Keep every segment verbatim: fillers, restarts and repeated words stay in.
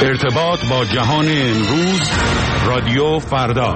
ارتباط با جهان امروز، رادیو فردا.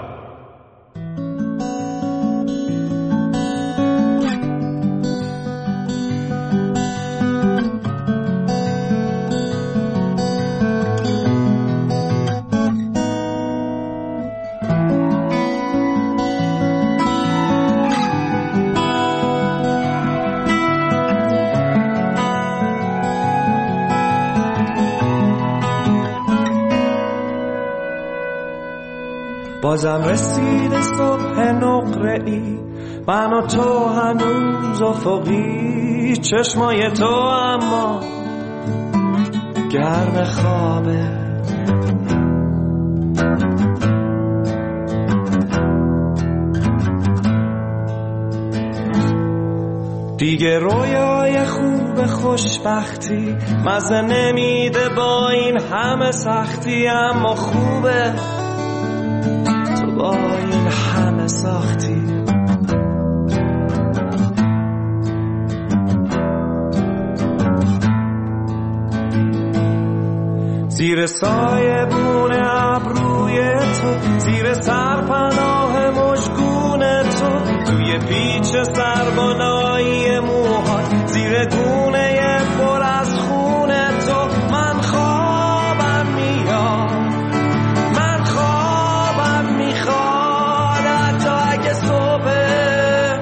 بازم رسید صبح نقره‌ای، من و تو هنوز افقی، چشمای تو اما گرم خوابه. دیگه رویای خوب خوشبختی مزه نمیده با این همه سختی، اما خوبه با این همه ساختی. زیر سایه بون ابروی تو، زیر سرپناه مژگون تو، توی پیچ سربالایی موهات، زیر گونه پر از خون تو، من خوابم میاد، من خوابم میخواد حتی اگه صبح.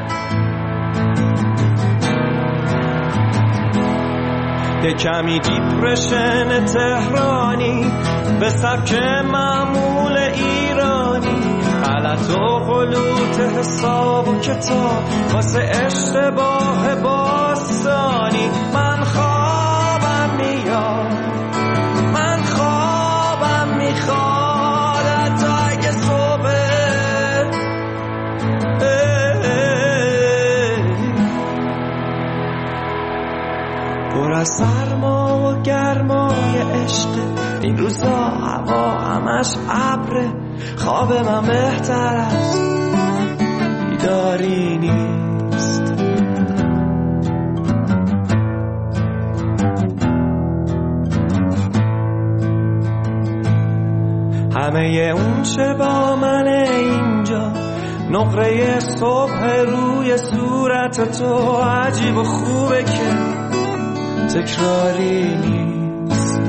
یه کمی دیپرشن تهرانی به سبک معمول ایرانی، غلط و غلوط حساب و کتاب واسه اشتباه باستانی. من خوابم میاد، من خوابم میخواد حتی اگه صبح. پر از سرما و گرمای عشق، این روزا هوا همش ابره، خواب من بهتر از بیداری نیست. همه اون چه با منه اینجا، نقره صبح روی صورت تو، عجیب و خوبه که تکراری نیست.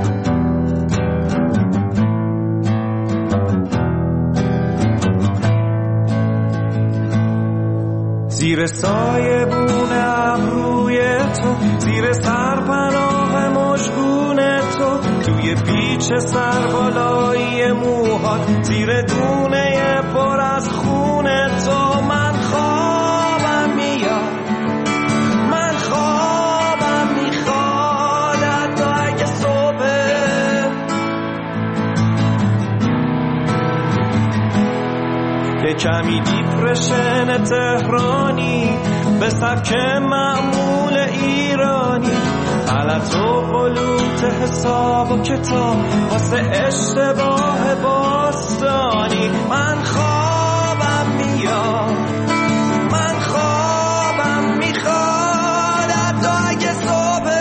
زیر سایه بون ابروی تو، زیر سرپناه مژگون تو، توی پیچ سربالایی موهات، زیر دونه پر از خون تو، من خوابم میاد، من خوابم میخواد حتی اگه صبح. یه کمی دیپرشن تهرانی به سبک معمول ایرانی، غلط و غلوط حساب و کتاب واسه اشتباه باستانی. من خوابم میاد، من خوابم میخواد حتی اگه صبح.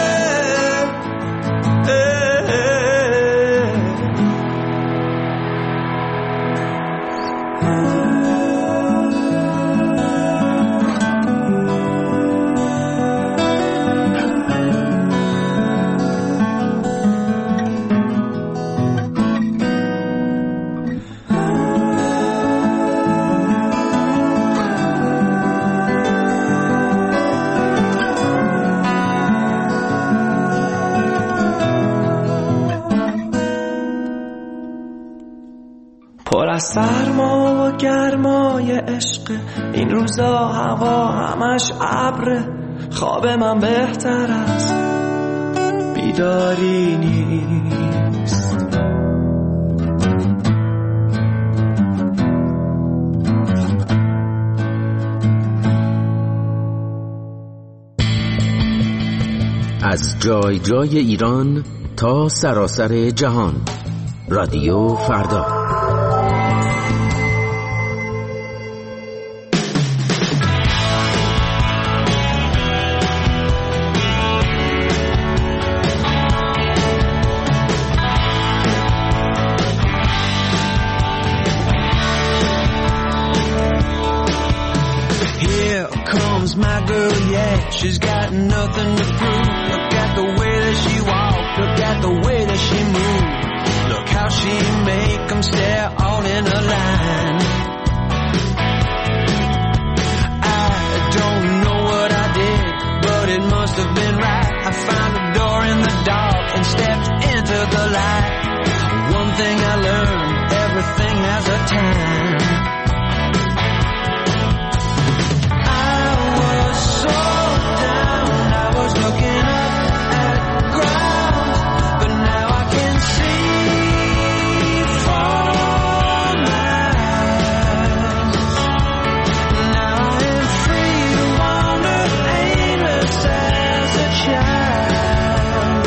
پر از سرما و گرمای عشق، این روزا هوا همش ابره، خواب من بهتر از بیداری نیست. از جای جای ایران تا سراسر جهان، رادیو فردا. she's got nothing to prove. Look at the way that she walked, look at the way that she moved. Look how she make them stare all in a line. I don't know what I did, but it must have been right. I found a door in the dark and stepped into the light. One thing I learned, everything has a time. I was so down, I was looking up at ground, but now I can see for miles. Now I am free to wander aimless as a child.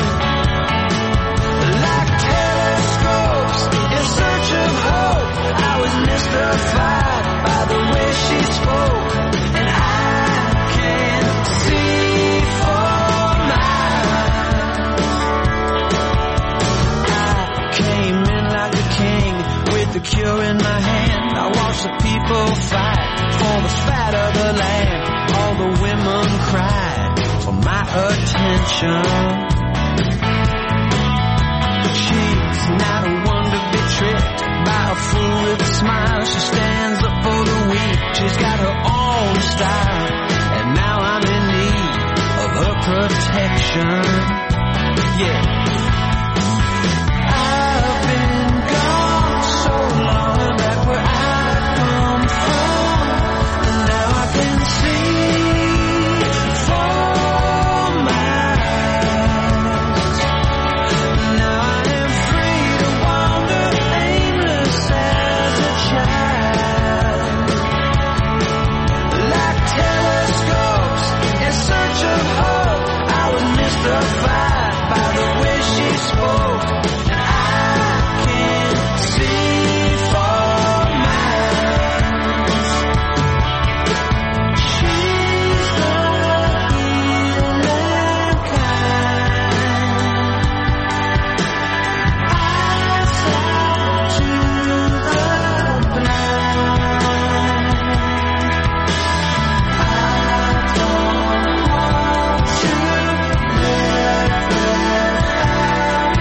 Like telescopes in search of hope, I was mystified by the way she spoke, and I can see for miles. I came in like a king with the cure in my hand. I watched the people fight for the fat of the land. All the women cried for my attention. She's not one to be tricked by a fool with a smile. She stands up for the weak, she's got her own style, and now I'm in need of her protection. Yeah, I've been gone so long back where I come from, and now I can see for miles. Now I am free to wander aimless as a child. Like telescopes in search of hope, I was mystified by the way she spoke, and I can see for miles. She's the healing kind. Eyes out to the blind. I don't want to live without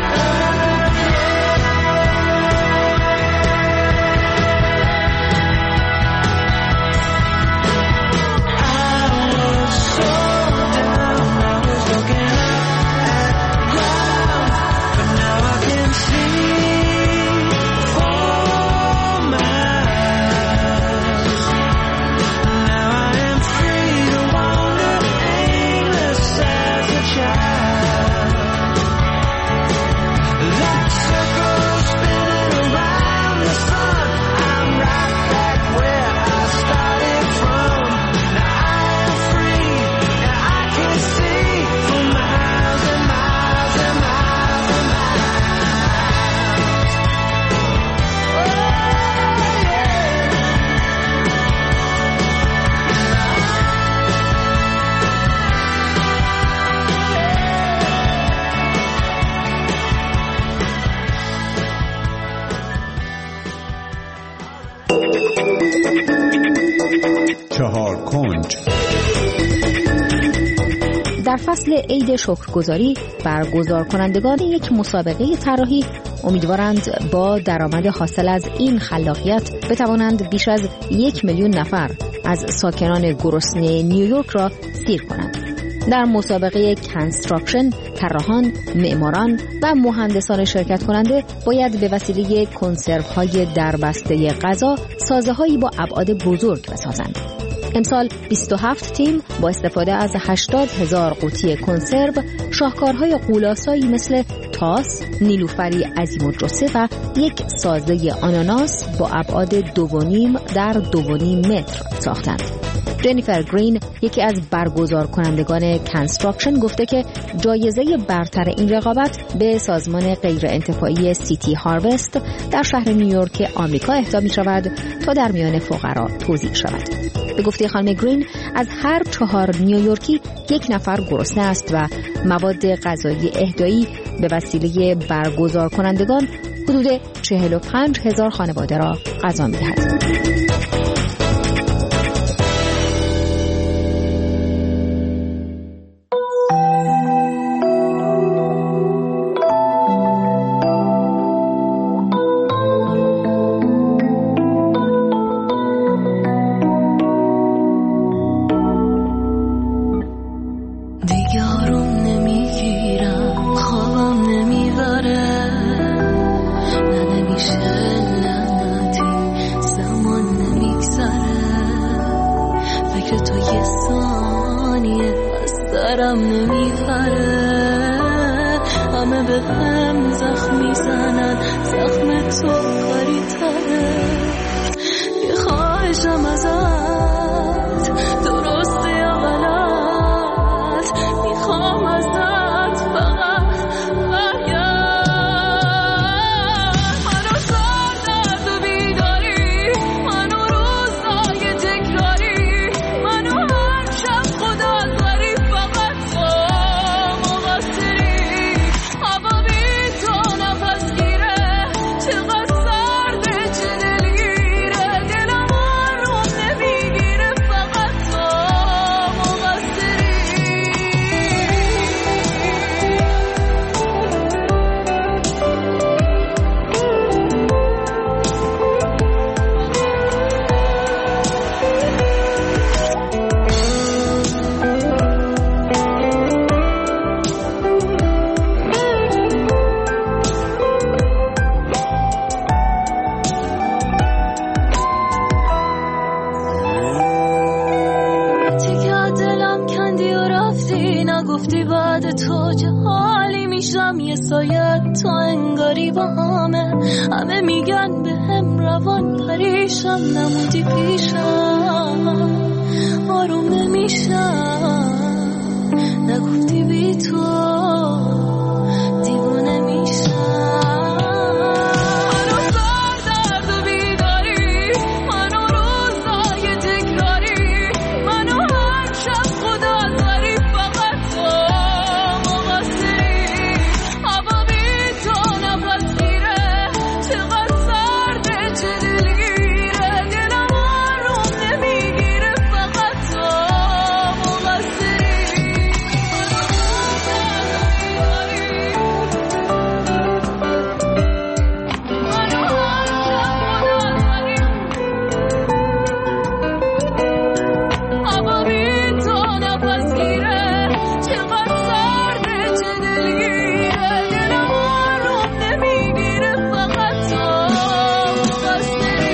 her. I was so down, I was looking up at ground, but now I can see for miles. Now I am free to wander aimless as a child. Like circles spinning around the sun, I'm right back where I started from. Now I am free, and I can see for miles and miles and miles and miles. Oh, چهار کنج. در فصل عید شکرگزاری برگزار کنندگان یک مسابقه طراحی امیدوارند با درآمد حاصل از این خلاقیت بتوانند بیش از یک میلیون نفر از ساکنان گرسنه نیویورک را سیر کنند. در مسابقه کانستراکشن، طراحان، معماران و مهندسان شرکت کننده باید به وسیله کنسروهای دربسته غذا سازه‌هایی با ابعاد بزرگ بسازند. امسال بیست و هفت تیم با استفاده از هشتاد هزار قوطی کنسرو شاهکارهای غولاسایی مثل تاس، نیلوفری عظیم الجثه و یک سازه آناناس با ابعاد دو و نیم در دو و نیم متر ساختند. جنیفر گرین، یکی از برگزار کنندگان کانستراکشن، گفته که جایزه برتر این رقابت به سازمان غیرانتفاعی سیتی هاروست در شهر نیویورک آمریکا اهدا می شود تا در میان فقرا توزیع شود. به گفته خانم گرین، از هر چهار نیویورکی یک نفر گرسنه است و مواد غذایی اهدایی به وسیله برگزار کنندگان حدود چهل و پنج هزار خانواده را غذا می دهد. دلم نمیبره، همه به هم زخم میزنن، زخم تو کاری تره. یه خواهشم ازت، درسته یا غلط، میخوام ازت فقط برگرد. منو سر درد و بیداری، منو روزای تکراری، منو هر شب خدا داری، فقط تو مقصری. هوا بی تو نفس گیره، چقدر سرده، چه دلگیره، دلم آروم نمیگیره، فقط تو مقصری. تیکه از دلم کندی و رفتی، نگفتی بعد تو چه حالی میشم. یه سایه تو انگاری با همه، همه میگن به هم روان پریشم. نمودی پیشم آروم نمیشم، نگفتی بی تو دیوانه میشم. منو سر درد و بیداری، منو روزای تکراری، منو هر شب خدا داری، فقط تو مقصری. هوا بی تو نفس گیره، چقدر سرده، چه دلگیره، دلم آروم نمیگیره، فقط تو مقصری. هوا بی تو نفس گیره، چقدر سرده، چه دلگیره، دلم آروم نمیگیره، فقط تو مقصری.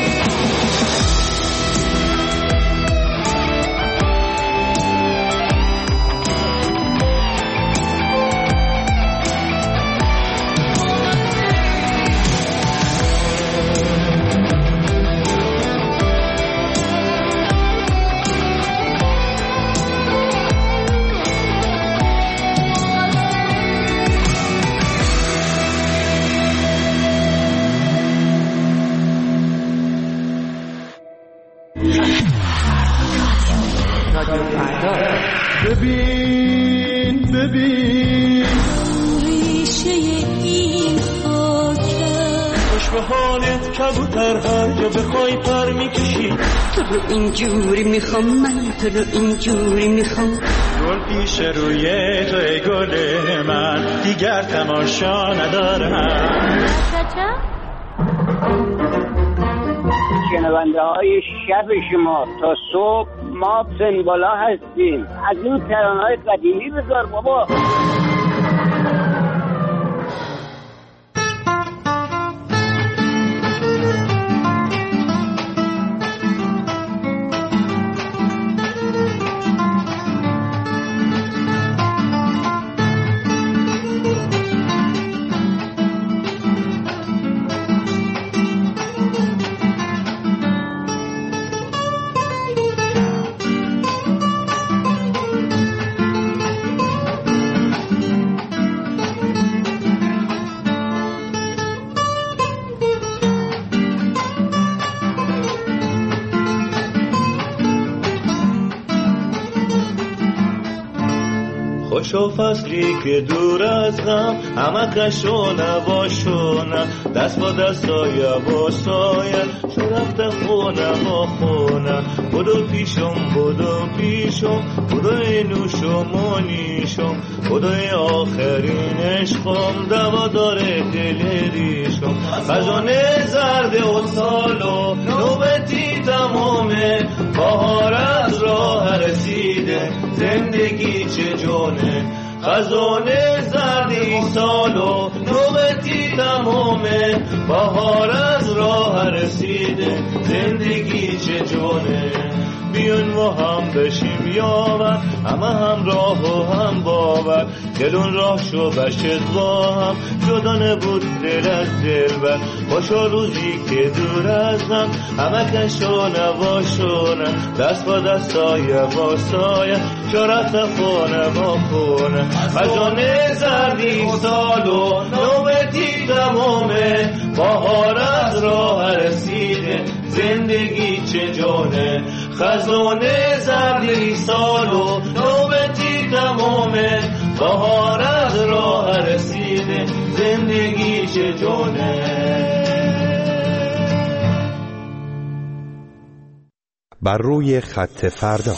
ببین ببین ریشه این خاکه، خوش به حالت کبوتر، هر جا بخوای پر میکشی. تو رو اینجوری میخوام، من تو رو اینجوری میخوام. گل پیش روی تو ای گل من، دیگر تماشا ندارم. شنونده های شب شما تا صبح ما سنبالا هستیم. از این ترانه‌های قدیمی بذار بابا. خوشو فصلی که دور از غم، همه کشو نباشونه، دست با دست سایه با سایه، شو رفته خونه با خونه. بدو پیشم بدو پیشم، بدوی نوشم و نیشم، بدوی آخرین عشقم، دوا داره دل ریشم. خزانه زرد و سالو نوبتی تمامه، بهار از راه رسیده، زندگی چه جونه. خزانه زردی سالو نوبتی تمامه، بهار از راه رسیده، زندگی چه جونه. بیاین ما هم بشیم یاور، همه هم راه و هم باور، دلون راه شو بشد با هم، جدا نبود دل از دل بر. باشا روزی که دور ازم، همه کشو نباشونه، دست با دستای با سایه، شرط خونه با خونه. خزانه زردی سال و نوبتی تمامه، بهار از راه رسیده، زندگی چه جانه. خزانه زردی سال و نوبتی تمامه، بهار از راه رسیده، زندگی چه جانه. بر روی خط فردا.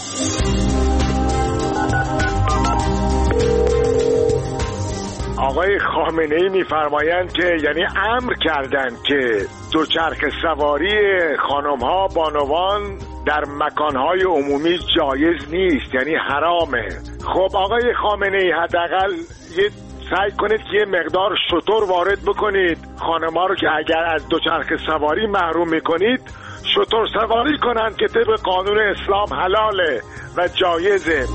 آقای خامنه‌ای می‌فرمایند که یعنی امر کردند که دوچرخه سواری خانم‌ها بانوان در مکان‌های عمومی جایز نیست، یعنی حرامه. خب آقای خامنه‌ای حداقل یه سعی کنید که یه مقدار شتر وارد بکنید، خانم‌ها رو که اگر از دوچرخه سواری محروم می‌کنید شتر سواری کنند که طبق قانون اسلام حلاله و جایزه.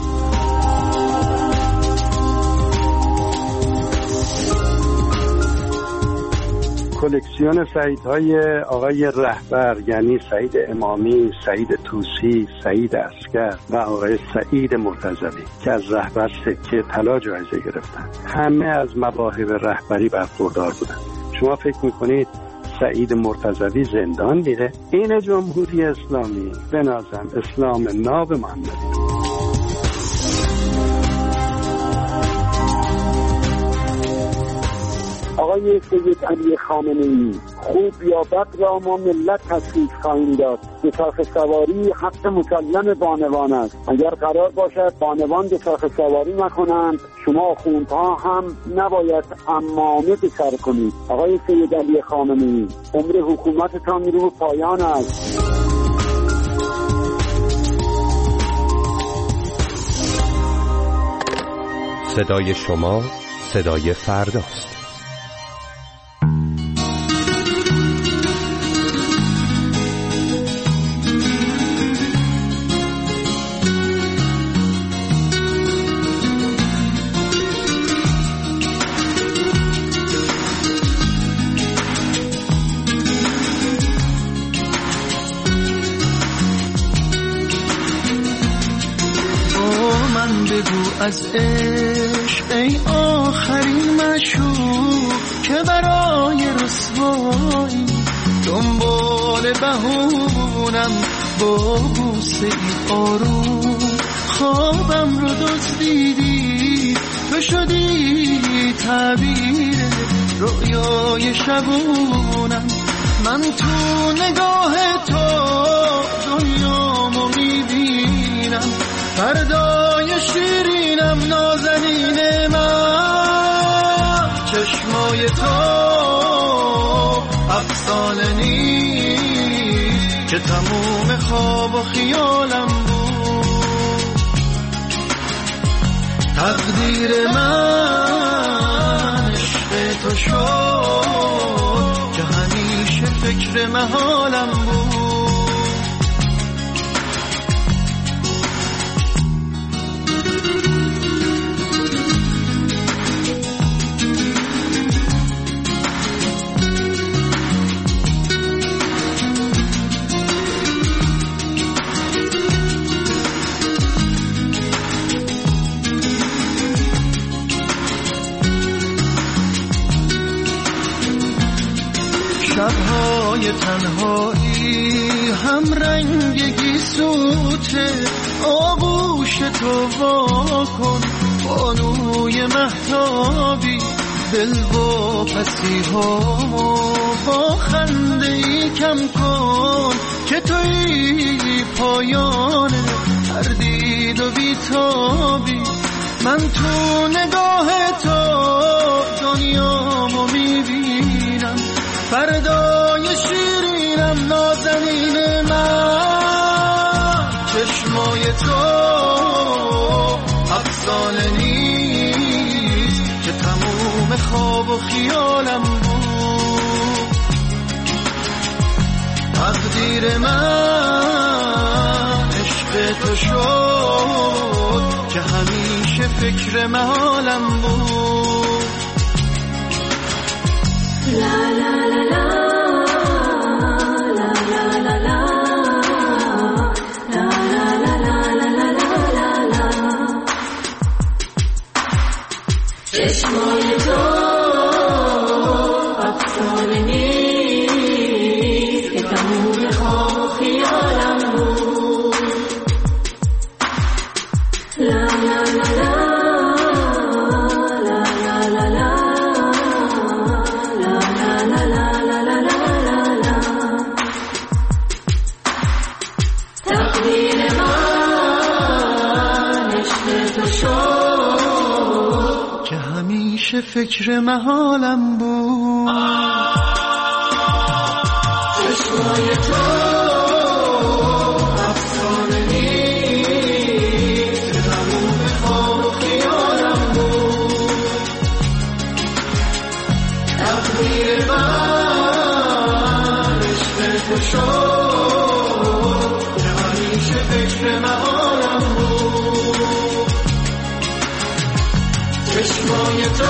کلکسیون سعیدهای آقای رهبر یعنی سعید امامی، سعید طوسی، سعید عسکر و آقای سعید مرتضوی که از رهبر سکه طلا جایزه گرفتن، همه از مواهب رهبری برخوردار بودن. شما فکر میکنید سعید مرتضوی زندان میره؟ این جمهوری اسلامی بنازم اسلام ناب محمدی. آقای سید علی خامنه‌ای، خوب یا بد را ما ملت تصویب خواهیم داد. دوچرخه سواری حق مسلم بانوان است. اگر قرار باشد بانوان دوچرخه سواری نکنند، شما آخوندها هم نباید عمامه بسر کنید. آقای سید علی خامنه‌ای، عمر حکومتتان رو پایان است. صدای شما صدای فرداست. از عشق ای آخرین مشوق که برای رسوایی دنبال بهونم با بوسه ای آروم خوابم رو دزدیدی، تو شدی تعبیر رویای شبونم. من تو نگاه تو دنیامو میبینم، فردای شیرینم نازنین من. چشمای تو افسانه نیست که تموم خواب و خیالم بود. تقدیر من عشق تو شد که همیشه فکر محالم بود. شبهای تنهایی هم رنگی سوته، آغوش تو واکن بانوی مهتابی، دل و پسیهامو با خنده ای کم کن که توی پایان تردید و بیتابی. من تو نگاه تو دنیامو میبینم، فردای شیرینم نازنین من. چشمای تو افسانه نیست که تموم خواب و خیالم بود. تقدیر من عشق تو شد که همیشه فکر محالم بود. لا لا لا لا چشمای تو افسانه نیست که تموم خواب خیالم بود. لا لا لا لا لا لا لا لا لا لا لا لا. تقدیر من عشق تو شد که همیشه فکر محالم بود. چشمای تو افسانه نیست که تموم خواب خیالم بود. تقدیر من عشق تو شد که همیشه فکر محالم بود. چشمای تو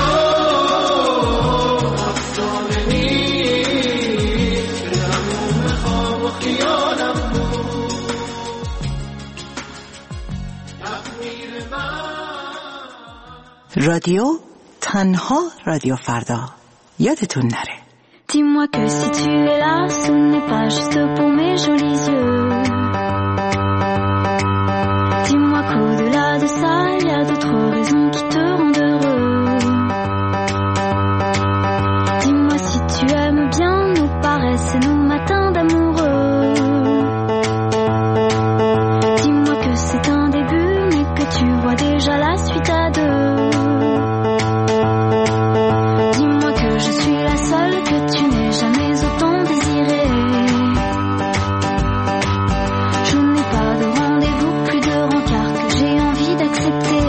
افسانه نیست که تموم خواب و خیالم بود. تقدیر من. رادیو تنها رادیو فردا. یادتون نره. Dis-moi que si tu es là, ce n'est pas juste pour mes jolis yeux. Dis-moi qu'au-delà de ça, il y a d'autres raisons qui te rendent heureux. Dis-moi si tu aimes bien nos paresses et nos matins d'amoureux. Dis-moi que c'est un début, mais que tu vois déjà la suite à deux. Dis-moi que je suis la seule que tu n'aies jamais autant désirée. Je n'ai pas de rendez-vous, plus de rencard que j'ai envie d'accepter.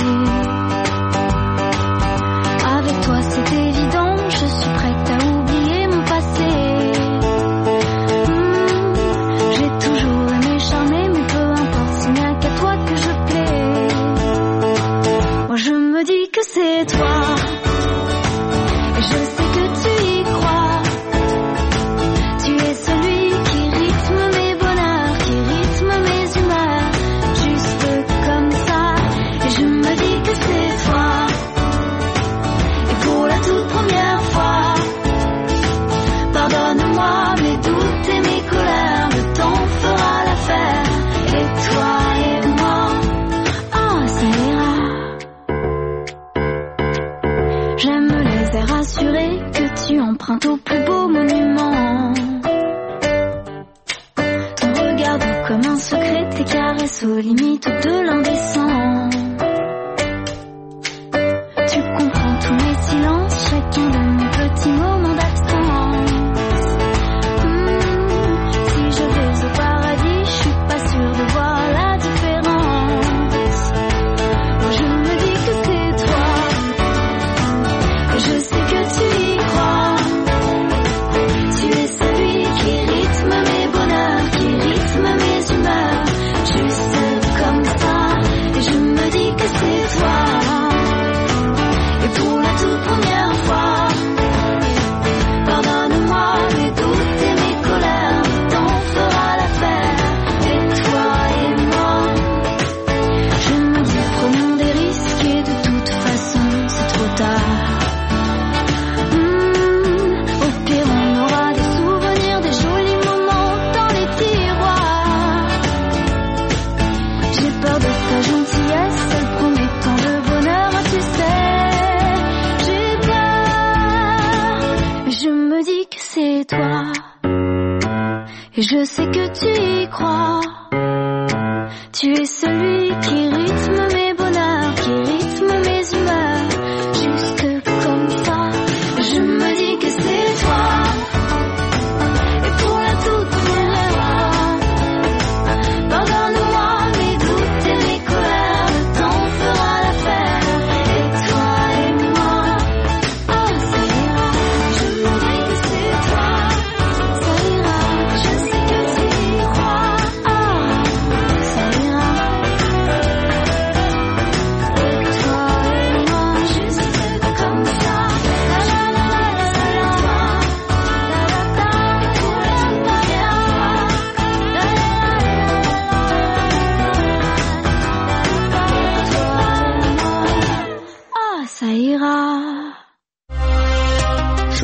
Avec toi c'est évident, je suis prête à oublier mon passé. Mmh, j'ai toujours aimé charmer, mais peu importe, ce n'est qu'à toi que je plais. Moi je me dis que c'est toi, et je sais que tu y crois. Tu es celui qui rythme mes bonheurs, qui rythme mes humeurs, juste comme ça. Et je me dis que c'est toi. Et pour la toute première fois, pardonne-moi mes doutes et mes colères, le temps fera l'affaire. Et toi et moi, oh ça ira. J'aime les airs rassurés que tu empruntes au plus beau monument. Ton regard doux comme un secret, tes caresses aux limites de l'indécent. Tu comprends tous mes silences, chacun de mes petits moments d'absence. Hmm, si je vais au paradis, je suis pas sûre de voir la différence. Moi je me dis que c'est toi, et je sais que tu y crois. Tu es celui qui rythme mes bonheurs, qui rythme mes humeurs, juste comme ça. Et je me dis que c'est toi. Et pour la toute première fois, pardonne-moi mes doutes et mes colères, le temps fera l'affaire. Et toi et moi, je me dis prenons des risques et de toute façon c'est trop tard. Hmm, au pire on aura des souvenirs, des jolis moments dans les tiroirs. J'ai peur de ta gentillesse, elle promet tant de bonheur, tu sais. J'ai peur, mais je me dis que c'est toi. Et je sais que tu y crois. Tu es celui qui rythme mes bonheurs, qui rythme mes humeurs, juste comme ça. Je me dis que c'est toi. Et pour la toute première fois, pardonne-moi mes doutes et mes colères, le temps fera l'affaire. Et toi et moi, oh ça ira. Je me dis que c'est toi, ça ira. Je sais que tu y crois, oh ça ira.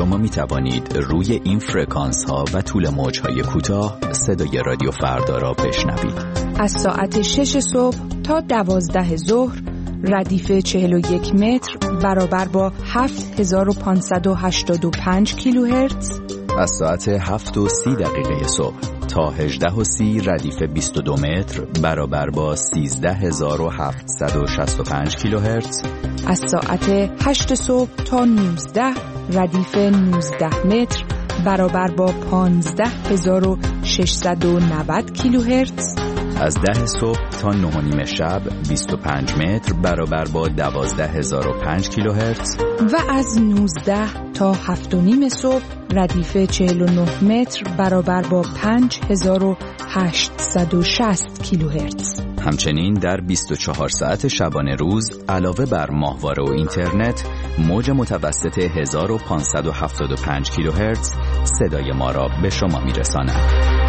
شما می توانید روی این فرکانس ها و طول موج های کوتاه صدای رادیو فردا را بشنوید. از ساعت شش صبح تا دوازده ظهر ردیف چهل و یک متر برابر با هفت هزار و پانصد و هشتاد و پنج کیلوهرتز. از ساعت هفت و سی دقیقه صبح تا هجده و سی ردیف بیست و دو متر برابر با سیزده هزار و هفتصد و شصت و پنج کیلوهرتز. از ساعت هشت صبح تا نوزده ردیف نوزده متر برابر با پانزده هزار و ششصد و نود کیلوهرتز. از ده صبح تا نه و نیم شب بیست و پنج متر برابر با دوازده هزار و پنج کیلوهرتز. و از نوزده تا هفت و نیم صبح ردیف چهل و نه متر برابر با پنج هزار و هشتصد و شصت کیلوهرتز. همچنین در بیست و چهار ساعت شبانه روز علاوه بر ماهواره و اینترنت موج متوسط هزار و پانصد و هفتاد و پنج کیلوهرتز صدای ما را به شما میرساند.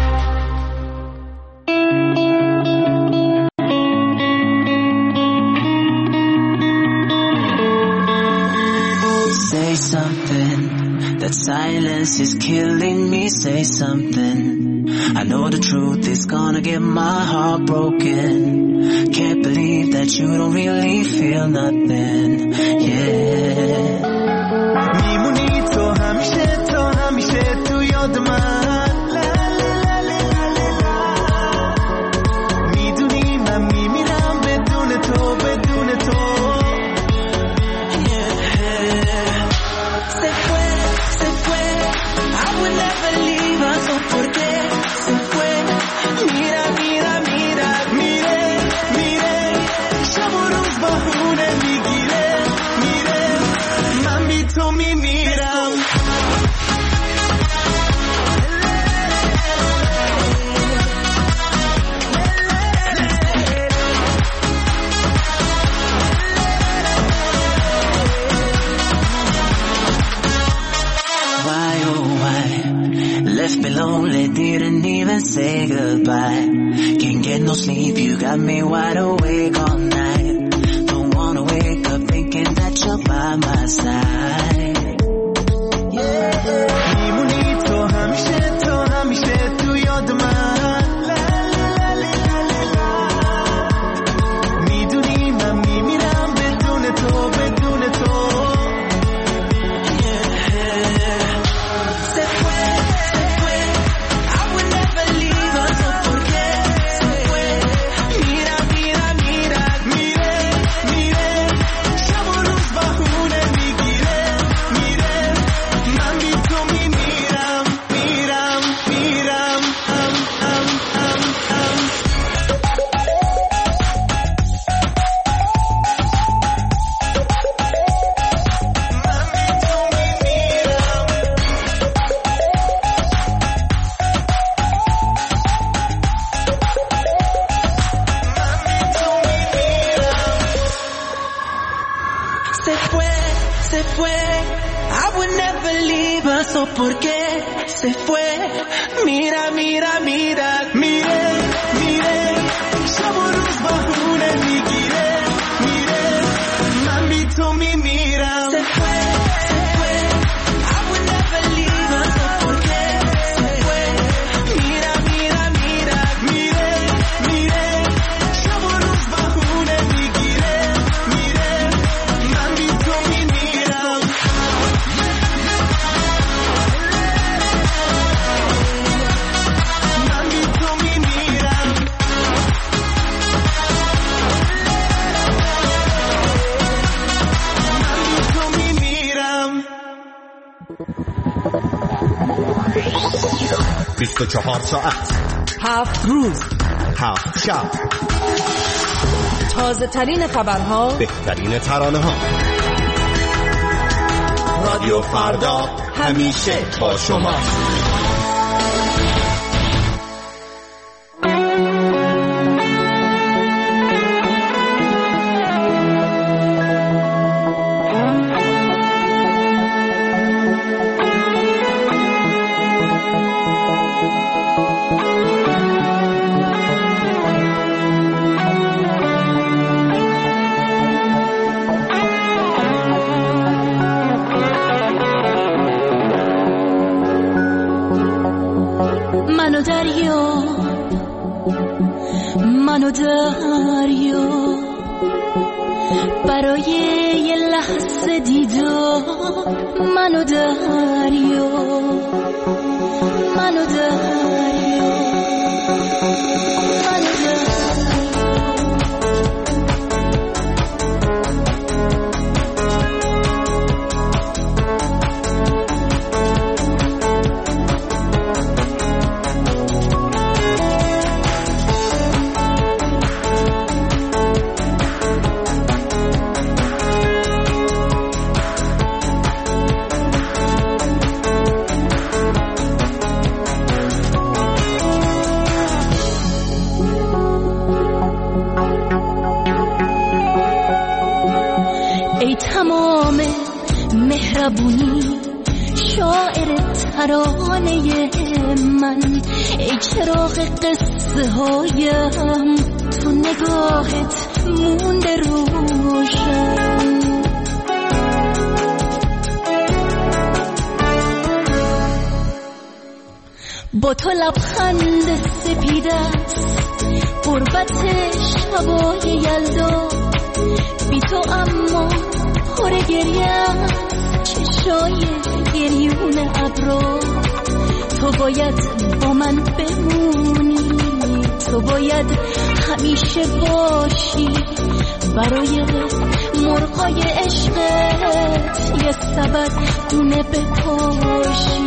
Say something, that silence is killing me. Say something, I know the truth is gonna get my heart broken. Can't believe that you don't really feel nothing, yeah. میمونی تو همیشه تو همیشه تو یاد من. میدونی من میمیرم بدون تو بدون تو. Lonely, didn't even say goodbye. Can't get no sleep, you got me wide awake all night. Don't wanna wake up thinking that you're by my side. میمونی تو همیشه تو همیشه تو یاد من. میدونی من میمیرم بدون تو بدون تو. ¿Por qué se fue? Mira, mira, mira, mire, mire, شبروز بهونه میگیره میره من بی تو میمیرم. Se fue, se fue, I would never leave her. So ¿por qué se fue? Mira, mira, mira, mire, mire, شبروز بهونه میگیره میره من بی تو میمیرم. بیست و چهار ساعت، هفت روز، هفت شب، تازه ترین خبرها، بهترین ترانه ها. رادیو فردا همیشه با شما. منو دریا منو دریا برای یه لحظه دیدار منو دریا منو دریا منو دریا مهربونی شاعر ترانه من، ای چراغ قصه هایم تو نگاهت مونده روشن. با تو لبخند سپیدست قربت شبای یلدا، بی تو اما پر گریم چشای گریون ابرا. تو باید با من بمونی، تو باید همیشه باشی، برای مرغای عشقت یه سبد گونه بپاشی.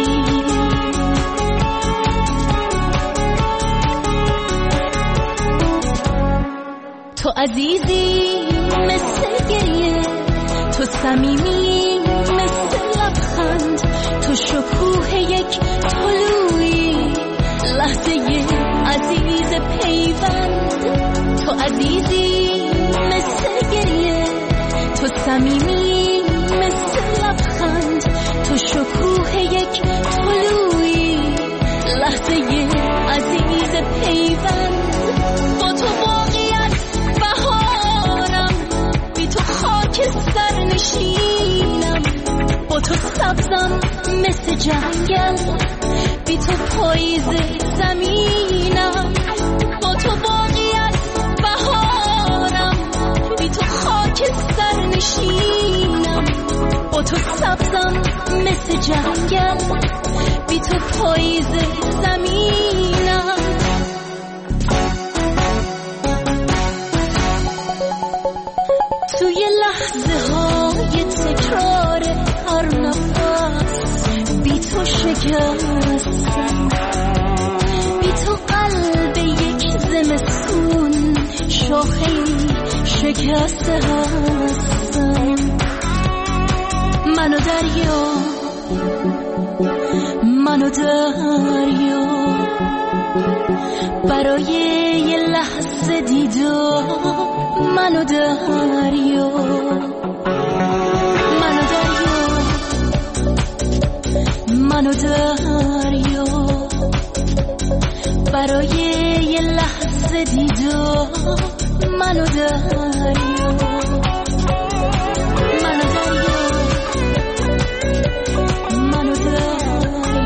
تو عزیزی مثل گریه، تو صمیمی مثل لبخند، تو شکوه یک طلوعی، لحظه عزیز پیوند. تو عزیزی مثل گریه، تو صمیمی مثل لبخند، تو شکوه یک طلوعی، لحظه عزیز پیوند. با تو واقعیت بهارم، بی تو خاک سر نشینم، با تو سبزم مثل جنگل، بی تو پاییز زمینم. با تو واقعیت بهارم، بی تو خاک سر نشینم، با تو سبزم مثل جنگل، بی تو پاییز زمینم. توی لحظه های تکرار هر نفس بی تو شکستم، بی تو قلب یک زمستون شاخه شکسته هستم. منو دریا منو دریا برای یه لحظه دیدار، منو دریا منو دریا منو دریا برای یه لحظه دیدار، منو دریا منو دریا منو دریا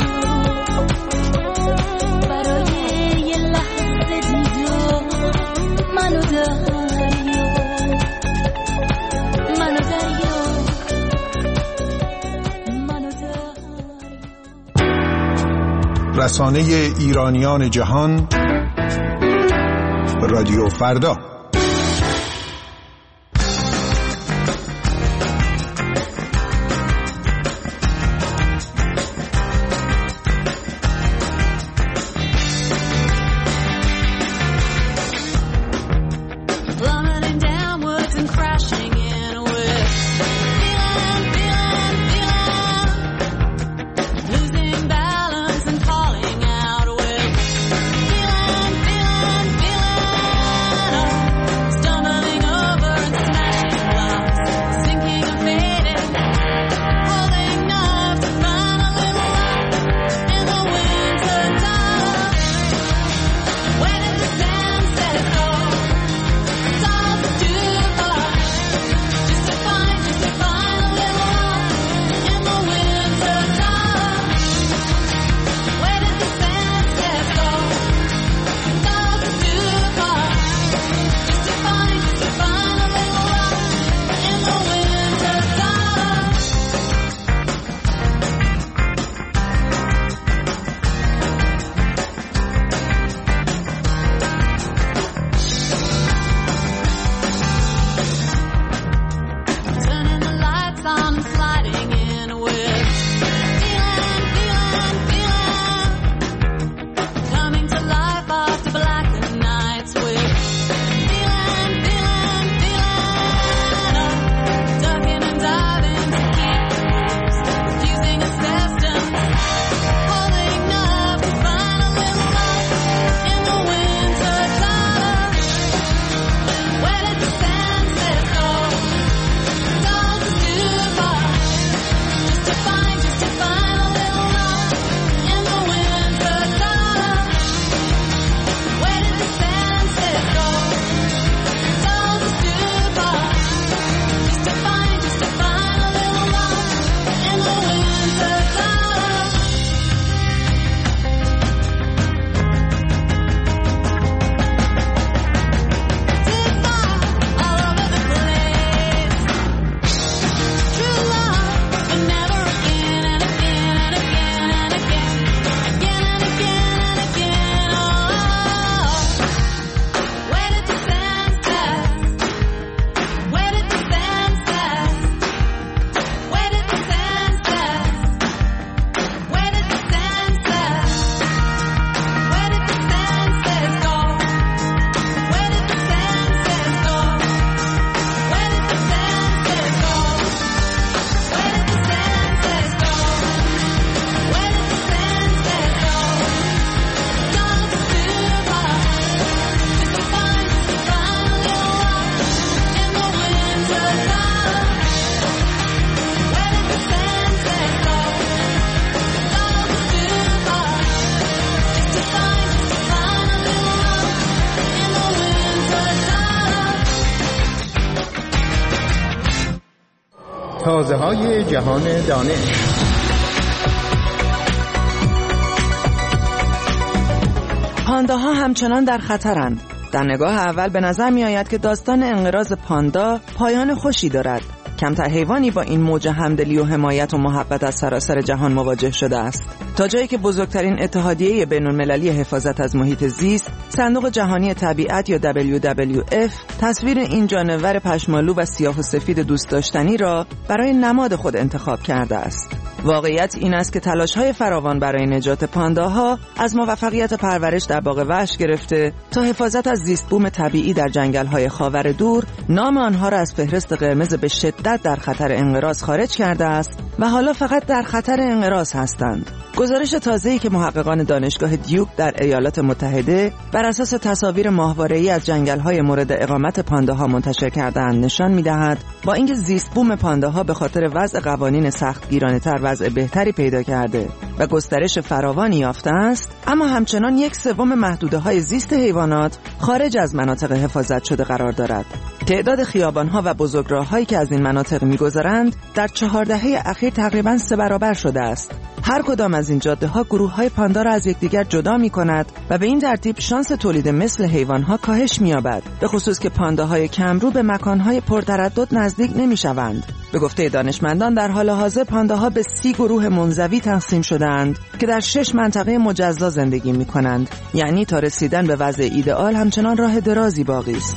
برای یه لحظه دیدار، منو دریا منو دریا منو دریا. رسانه ایرانیان جهان، رادیو فردا. Feeling, feeling, feeling آوازه‌های جهان دانش. پانداها همچنان در خطرند. در نگاه اول به نظر می آید که داستان انقراض پاندا پایان خوشی دارد. کمتر حیوانی با این موج همدلی و حمایت و محبت از سراسر جهان مواجه شده است. تا جایی که بزرگترین اتحادیه بین‌المللی حفاظت از محیط زیست، صندوق جهانی طبیعت یا دبلیو دبلیو اف، تصویر این جانور پشمالو و سیاه و سفید دوست داشتنی را برای نماد خود انتخاب کرده است. واقعیت این است که تلاش‌های فراوان برای نجات پانداها از موفقیت پرورش در باغ وحش گرفته تا حفاظت از زیست بوم طبیعی در جنگل‌های خاور دور، نام آنها را از فهرست قرمز به شدت در خطر انقراض خارج کرده است و حالا فقط در خطر انقراض هستند. گزارش تازه‌ای که محققان دانشگاه دیوک در ایالات متحده بر اساس تصاویر ماهواره‌ای از جنگل‌های مورد اقامت پانداها منتشر کرده‌اند نشان می‌دهد با اینکه زیست بوم پانداها به خاطر وضع قوانین سختگیرانه‌تر وضع بهتری پیدا کرده و گسترش فراوانی یافته است، اما همچنان یک سوم محدوده‌های زیست حیوانات خارج از مناطق حفاظت شده قرار دارد. تعداد خیابان‌ها و بزرگراه‌هایی که از این مناطق می‌گذرند در چهار دهه اخیر تقریباً سه برابر شده است. هر کدام از این جاده‌ها گروه‌های پاندا را از یکدیگر جدا می‌کند و به این ترتیب شانس تولید مثل حیوان‌ها کاهش می‌یابد، به خصوص که پانداهای کمرو به مکان‌های پرتردد نزدیک نمی‌شوند. به گفته دانشمندان در حال حاضر پانداها به سی گروه منزوی تقسیم شده‌اند که در شش منطقه مجزا زندگی می‌کنند. یعنی تا رسیدن به وضع ایدئال همچنان راه درازی باقی است.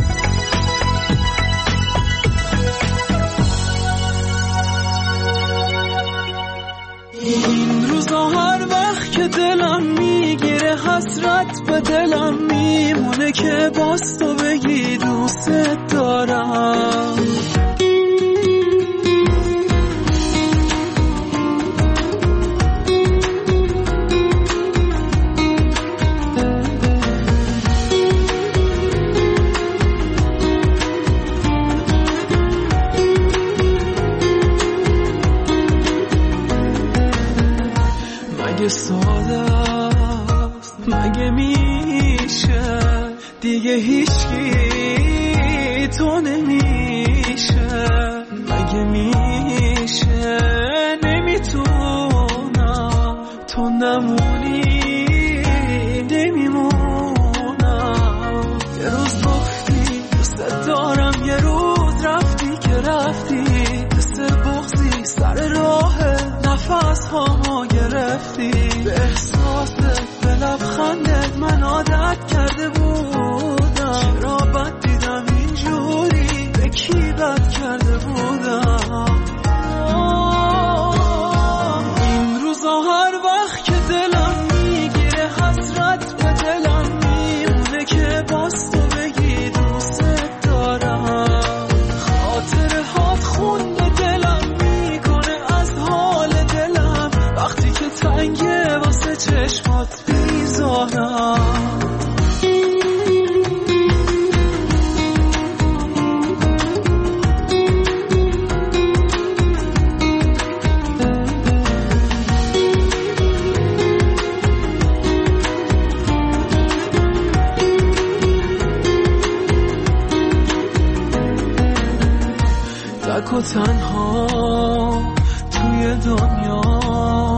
این روزا هر وقت که دلم میگیره حسرت به دلم میمونه که باز تو بگی دوست دارم. مگه ساده است، مگه میشه دیگه هیچکی تو نمیشه، مگه میشه نمیتونم تو نمونی نمیمونم. یه روز گفتی دوست دارم، یه روز رفتی که رفتی مثل بغضی سر راه نفس هامو گرفتی. به احساست به لبخندت من عادت کرده بودم، چرا بد دیدم اینجوری، به کی بد کرده بودم. این روزا هر وقت که دلم میگیره حسرت به دلم میمونه که باز تو بگی دوست دارم. خاطر هات خون به دلم میکنه از حال دلم، وقتی که تنگه واسه چشمات بیزارم. تک و تنها توی دنیا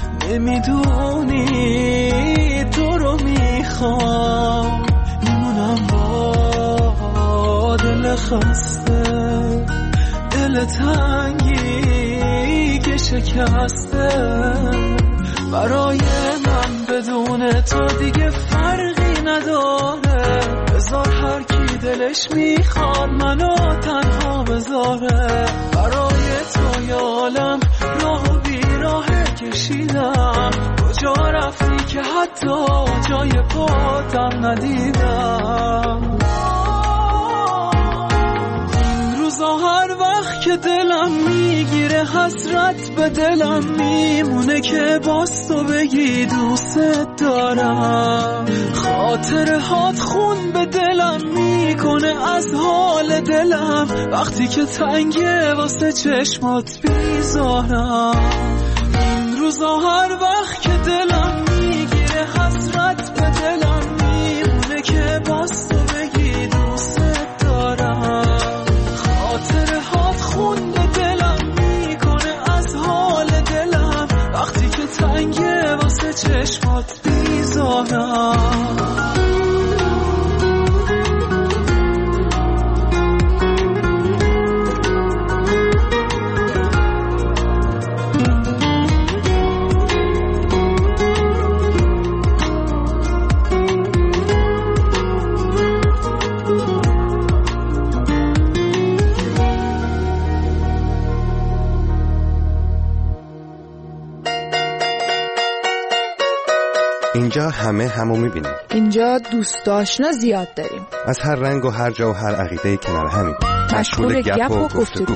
نمیدونی تو رو میخوام، میمونم با دل خسته، دل تنگی که شکسته. برای من بدون تو دیگه فرقی نداره، بذار هر کی دلش میخواد منو تنها بذاره. برای تو یالم راه و بیراه کشیدم، کجا رفتی که حتی جای پاتم ندیدم. این روزا هر وقت که دلم میگیره حسرت به دلم میمونه که باز تو بگی دوست دارم. خاطر هات خون به دلم میکنه از حال دلم، وقتی که تنگه واسه چشمات بیزارم. این روزا هر وقت که دلم میگیره حسرت به دلم میمونه که باز تو بگی دوست دارم. خاطر هات خون به دلم تنگه واسه چشمات بیزارم. اینجا همه همو میبینیم. اینجا دوست آشنا زیاد داریم. از هر رنگ و هر جا و هر عقیده کنار همیم. مشغول گپ و گفتگو.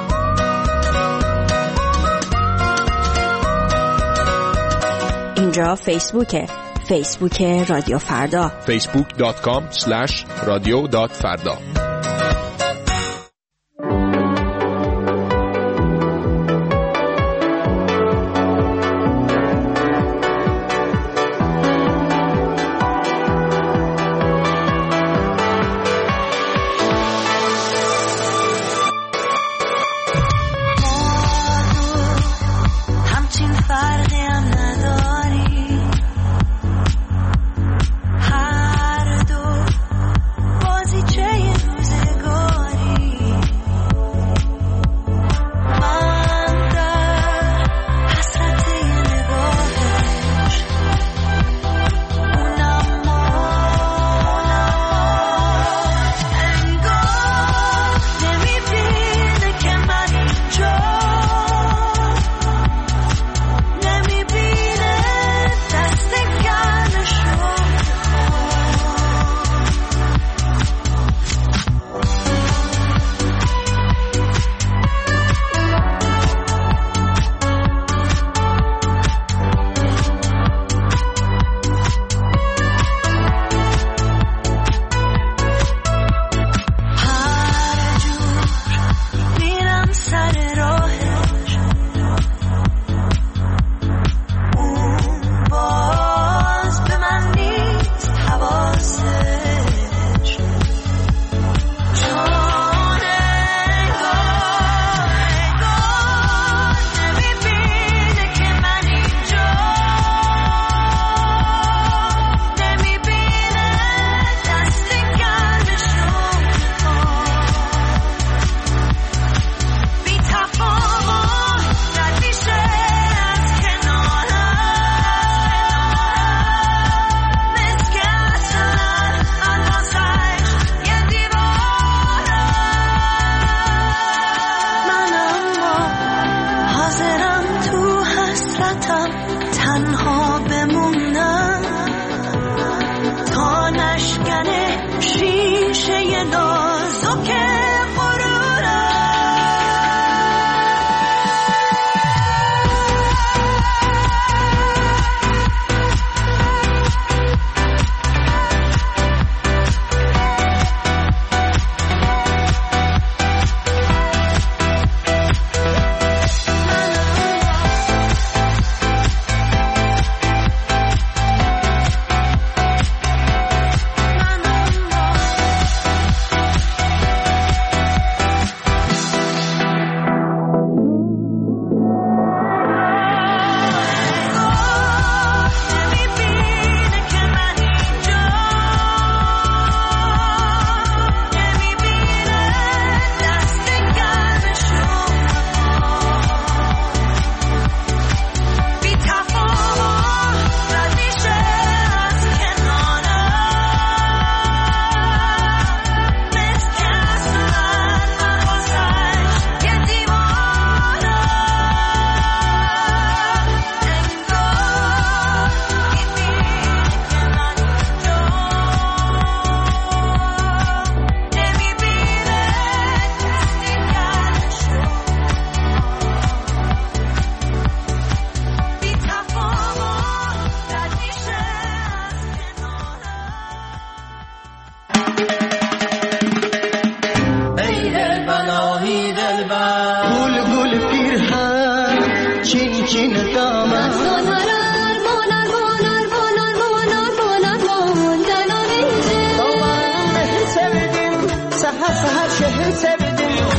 اینجا فیسبوکه. فیسبوک رادیو فردا. فیسبوک دات کام اسلش رادیو دات فردا.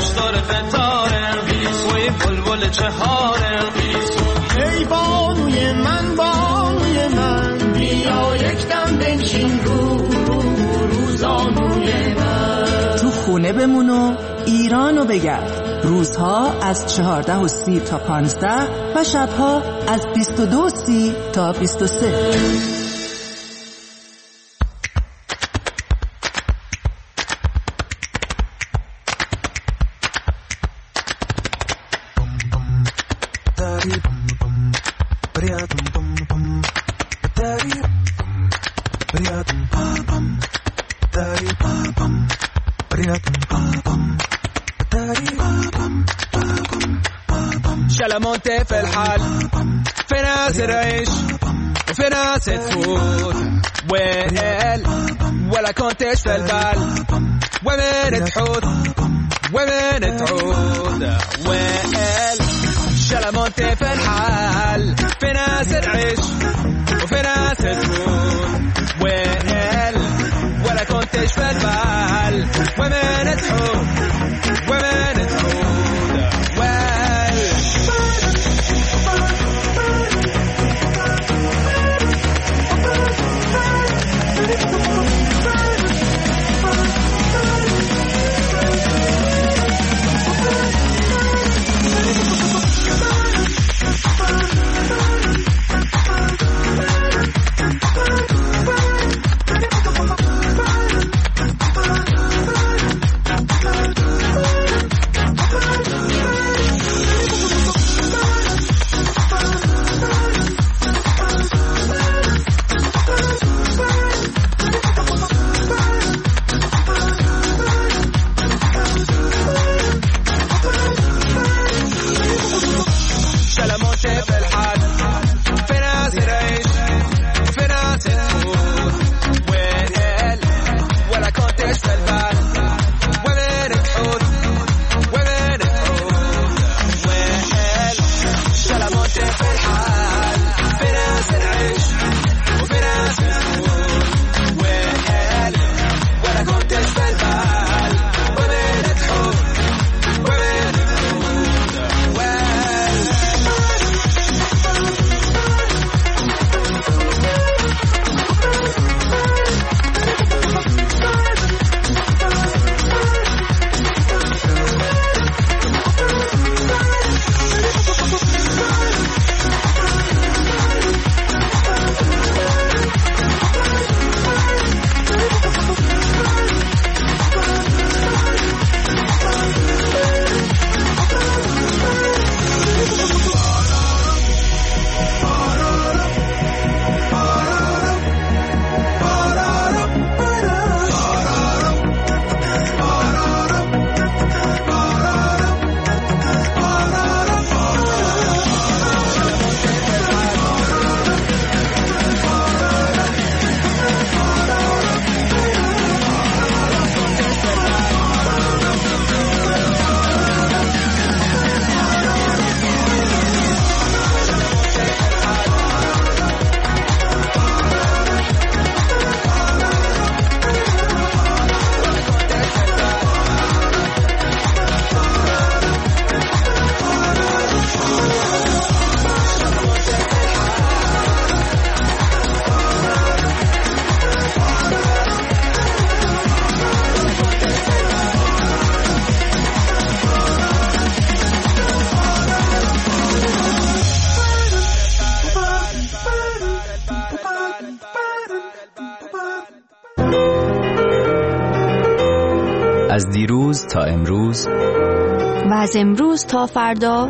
ای بانوی خونه بمون و ایرانو بگرد. روزها از چهارده و سی تا پانزده و شبها از بیست و دو و سی تا بیست و سه. شلمونتي في الحال في ناس تعيش وفي ناس تفوت ويل ولا كنتش في البال ومن تحوت ومن تعود ويل شلمونتي في الحال في ناس تعيش وفي ناس تفوت ويل ولا كنتش في البال ومن تحوت ومن تعود از دیروز تا امروز و از امروز تا فردا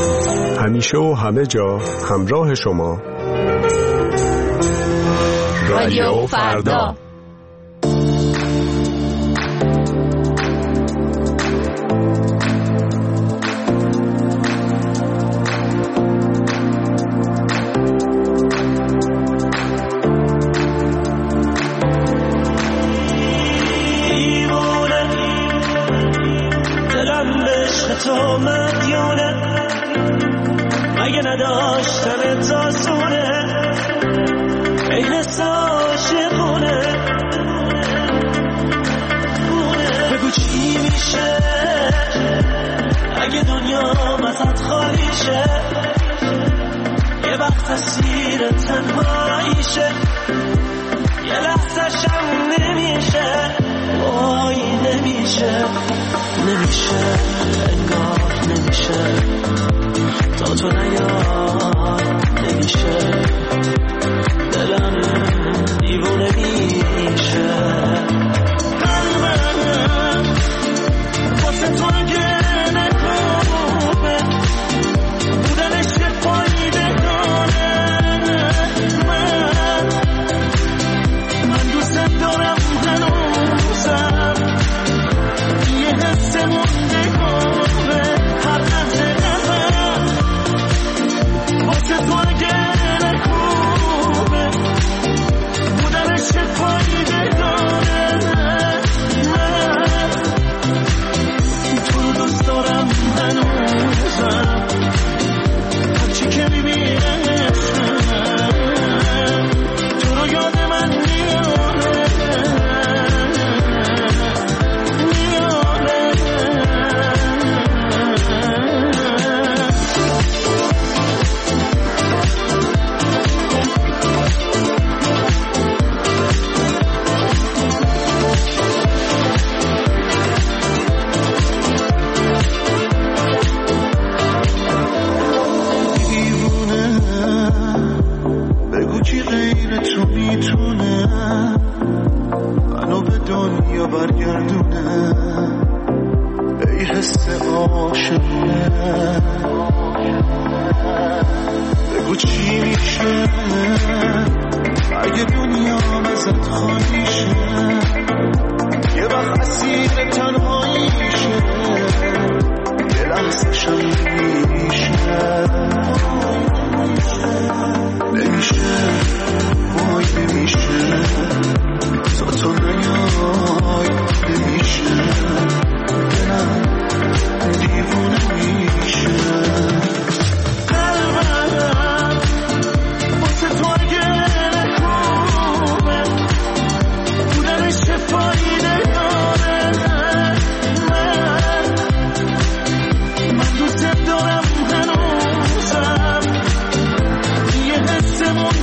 همیشه و همه جا همراه شما رادیو فردا. تو مدیونه اگه نداشتم تاسونه این حس عاشقونه بگو چی میشه اگه دنیا ازت خالی شه یه وقت اسیر تنهاییشه یه لحظه شم نمیشه آینه نمیشه نمیشه انگار نمیشه تا تو نیاد نمیشه دلم دیوونه میشه قلبم واسه تو اگه نکنه بودنش که فایده کنه من من دوست دارم هنوزم یه حس مونده کنه هر لحظه نفر واسه تو اگه نکنه بودنش که فایده کنه من تو رو دوست دارم هنوزم هرچی که میبینم تو رو یاد من میاره میاره دیوونه بگو کی غیر تو میتونه منو به دنیا برگردونه ای حس عاشقونه بگو چی میشه اگه دنیا ازت خالی شه یه وقت اسیر تنهاییشه یه لحظه شم میشه نمیشه وای نمیشه تا تو نیای نمیشه دلم دیوونه میشه قلبم واسه تو اگه نکنه بودنش چه فایده داره من من دوست دارم هنوزم یه حس مونده